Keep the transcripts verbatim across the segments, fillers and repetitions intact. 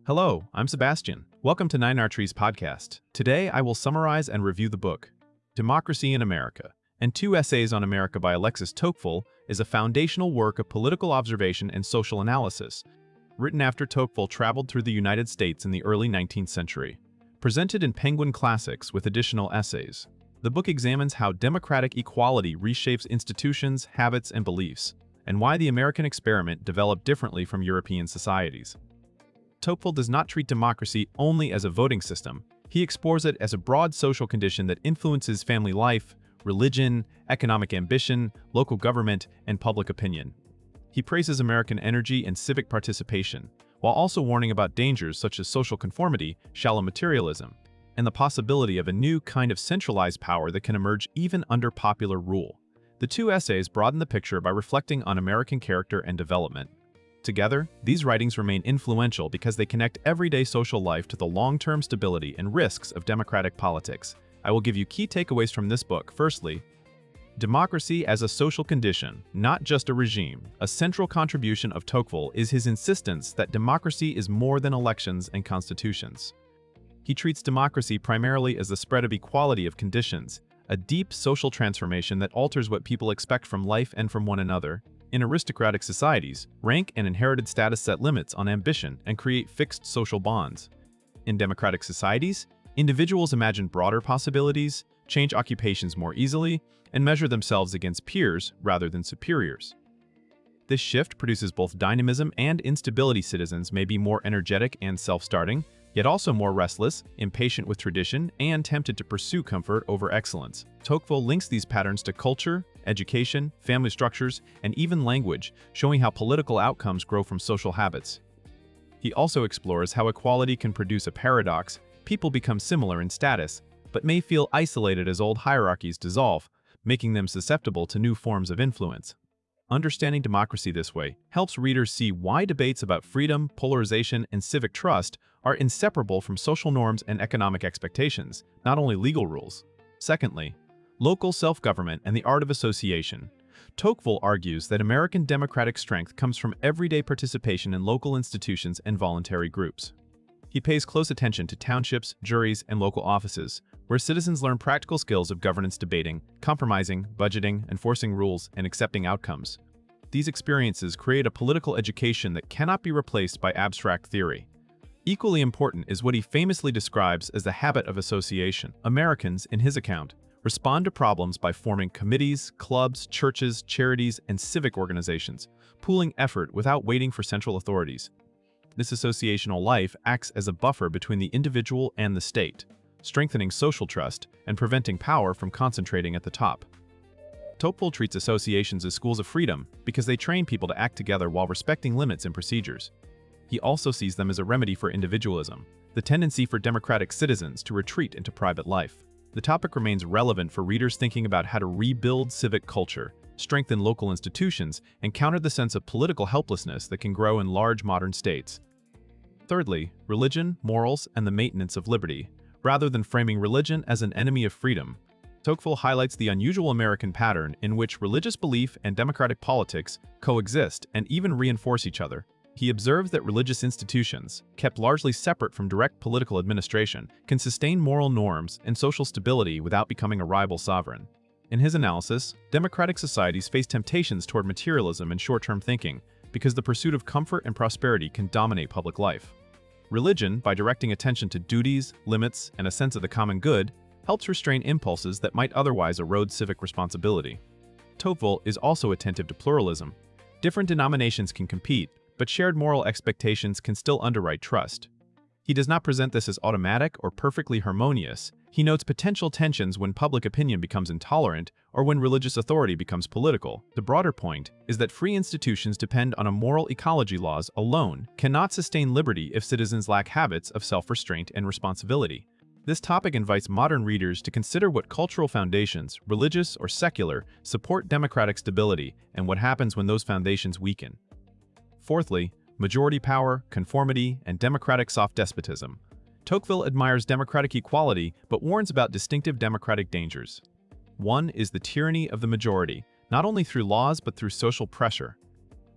Hello, I'm Sebastian. Welcome to Nine Archery's podcast. Today, I will summarize and review the book, Democracy in America, and two essays on America by Alexis Tocqueville is a foundational work of political observation and social analysis, written after Tocqueville traveled through the United States in the early nineteenth century. Presented in Penguin Classics with additional essays, the book examines how democratic equality reshapes institutions, habits, and beliefs, and why the American experiment developed differently from European societies. Tocqueville does not treat democracy only as a voting system. He explores it as a broad social condition that influences family life, religion, economic ambition, local government, and public opinion. He praises American energy and civic participation, while also warning about dangers such as social conformity, shallow materialism, and the possibility of a new kind of centralized power that can emerge even under popular rule. The two essays broaden the picture by reflecting on American character and development. Together, these writings remain influential because they connect everyday social life to the long-term stability and risks of democratic politics. I will give you key takeaways from this book. Firstly, democracy as a social condition, not just a regime. A central contribution of Tocqueville is his insistence that democracy is more than elections and constitutions. He treats democracy primarily as the spread of equality of conditions, a deep social transformation that alters what people expect from life and from one another. In aristocratic societies, rank and inherited status set limits on ambition and create fixed social bonds. In democratic societies, individuals imagine broader possibilities, change occupations more easily, and measure themselves against peers rather than superiors. This shift produces both dynamism and instability. Citizens may be more energetic and self-starting, yet also more restless, impatient with tradition, and tempted to pursue comfort over excellence. Tocqueville links these patterns to culture, education, family structures, and even language, showing how political outcomes grow from social habits. He also explores how equality can produce a paradox. People become similar in status, but may feel isolated as old hierarchies dissolve, making them susceptible to new forms of influence. Understanding democracy this way helps readers see why debates about freedom, polarization, and civic trust are inseparable from social norms and economic expectations, not only legal rules. Secondly, local self-government and the art of association. Tocqueville argues that American democratic strength comes from everyday participation in local institutions and voluntary groups. He pays close attention to townships, juries, and local offices, where citizens learn practical skills of governance, debating, compromising, budgeting, enforcing rules, and accepting outcomes. These experiences create a political education that cannot be replaced by abstract theory. Equally important is what he famously describes as the habit of association. Americans, in his account, respond to problems by forming committees, clubs, churches, charities, and civic organizations, pooling effort without waiting for central authorities. This associational life acts as a buffer between the individual and the state, strengthening social trust and preventing power from concentrating at the top. Tocqueville treats associations as schools of freedom because they train people to act together while respecting limits and procedures. He also sees them as a remedy for individualism, the tendency for democratic citizens to retreat into private life. The topic remains relevant for readers thinking about how to rebuild civic culture, strengthen local institutions, and counter the sense of political helplessness that can grow in large modern states. Thirdly, religion, morals, and the maintenance of liberty. Rather than framing religion as an enemy of freedom, Tocqueville highlights the unusual American pattern in which religious belief and democratic politics coexist and even reinforce each other. He observes that religious institutions, kept largely separate from direct political administration, can sustain moral norms and social stability without becoming a rival sovereign. In his analysis, democratic societies face temptations toward materialism and short-term thinking because the pursuit of comfort and prosperity can dominate public life. Religion, by directing attention to duties, limits, and a sense of the common good, helps restrain impulses that might otherwise erode civic responsibility. Tocqueville is also attentive to pluralism. Different denominations can compete, but shared moral expectations can still underwrite trust. He does not present this as automatic or perfectly harmonious. He notes potential tensions when public opinion becomes intolerant or when religious authority becomes political. The broader point is that free institutions depend on a moral ecology. Laws alone cannot sustain liberty if citizens lack habits of self-restraint and responsibility. This topic invites modern readers to consider what cultural foundations, religious or secular, support democratic stability and what happens when those foundations weaken. Fourthly, majority power, conformity, and democratic soft despotism. Tocqueville admires democratic equality but warns about distinctive democratic dangers. One is the tyranny of the majority, not only through laws but through social pressure.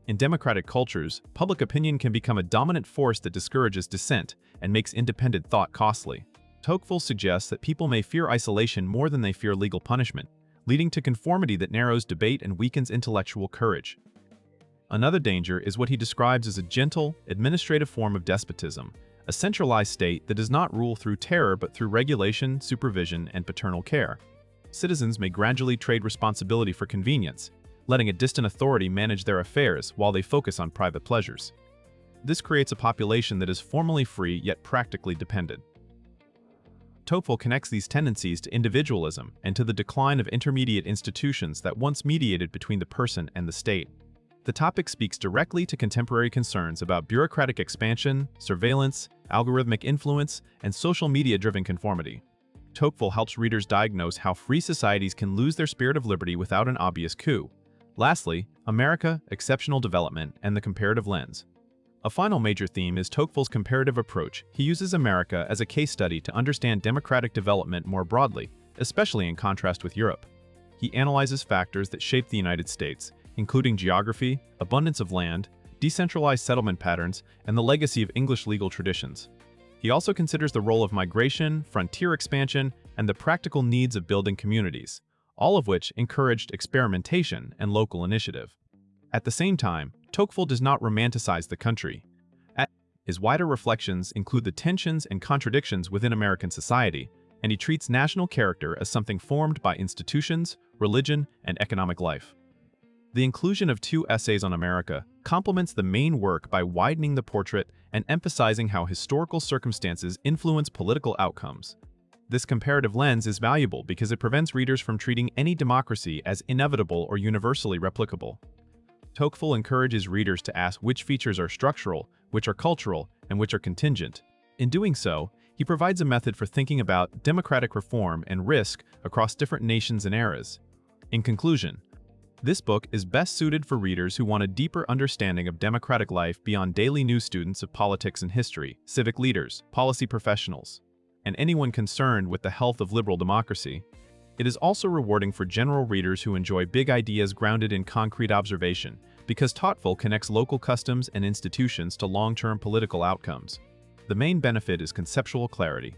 In democratic cultures, public opinion can become a dominant force that discourages dissent and makes independent thought costly. Tocqueville suggests that people may fear isolation more than they fear legal punishment, leading to conformity that narrows debate and weakens intellectual courage. Another danger is what he describes as a gentle, administrative form of despotism, a centralized state that does not rule through terror but through regulation, supervision, and paternal care. Citizens may gradually trade responsibility for convenience, letting a distant authority manage their affairs while they focus on private pleasures. This creates a population that is formally free yet practically dependent. Tocqueville connects these tendencies to individualism and to the decline of intermediate institutions that once mediated between the person and the state. The topic speaks directly to contemporary concerns about bureaucratic expansion, surveillance, algorithmic influence, and social media-driven conformity. Tocqueville helps readers diagnose how free societies can lose their spirit of liberty without an obvious coup. Lastly, America, exceptional development, and the comparative lens. A final major theme is Tocqueville's comparative approach. He uses America as a case study to understand democratic development more broadly, especially in contrast with Europe. He analyzes factors that shape the United States, including geography, abundance of land, decentralized settlement patterns, and the legacy of English legal traditions. He also considers the role of migration, frontier expansion, and the practical needs of building communities, all of which encouraged experimentation and local initiative. At the same time, Tocqueville does not romanticize the country. His wider reflections include the tensions and contradictions within American society, and he treats national character as something formed by institutions, religion, and economic life. The inclusion of two essays on America complements the main work by widening the portrait and emphasizing how historical circumstances influence political outcomes. This comparative lens is valuable because it prevents readers from treating any democracy as inevitable or universally replicable. Tocqueville encourages readers to ask which features are structural, which are cultural, and which are contingent. In doing so, he provides a method for thinking about democratic reform and risk across different nations and eras. In conclusion, this book is best suited for readers who want a deeper understanding of democratic life beyond daily news students of politics and history, civic leaders, policy professionals, and anyone concerned with the health of liberal democracy. It is also rewarding for general readers who enjoy big ideas grounded in concrete observation, because Tocqueville connects local customs and institutions to long-term political outcomes. The main benefit is conceptual clarity.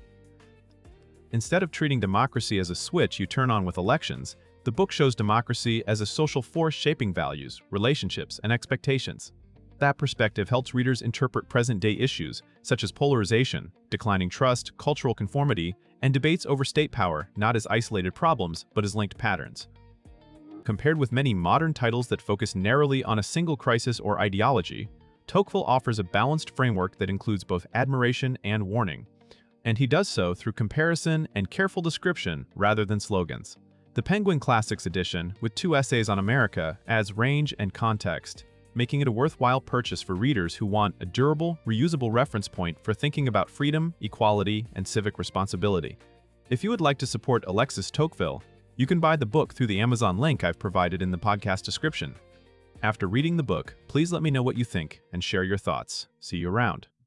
Instead of treating democracy as a switch you turn on with elections, the book shows democracy as a social force shaping values, relationships, and expectations. That perspective helps readers interpret present-day issues, such as polarization, declining trust, cultural conformity, and debates over state power, not as isolated problems, but as linked patterns. Compared with many modern titles that focus narrowly on a single crisis or ideology, Tocqueville offers a balanced framework that includes both admiration and warning, and he does so through comparison and careful description rather than slogans. The Penguin Classics edition, with two essays on America, adds range and context, making it a worthwhile purchase for readers who want a durable, reusable reference point for thinking about freedom, equality, and civic responsibility. If you would like to support Alexis Tocqueville, you can buy the book through the Amazon link I've provided in the podcast description. After reading the book, please let me know what you think and share your thoughts. See you around.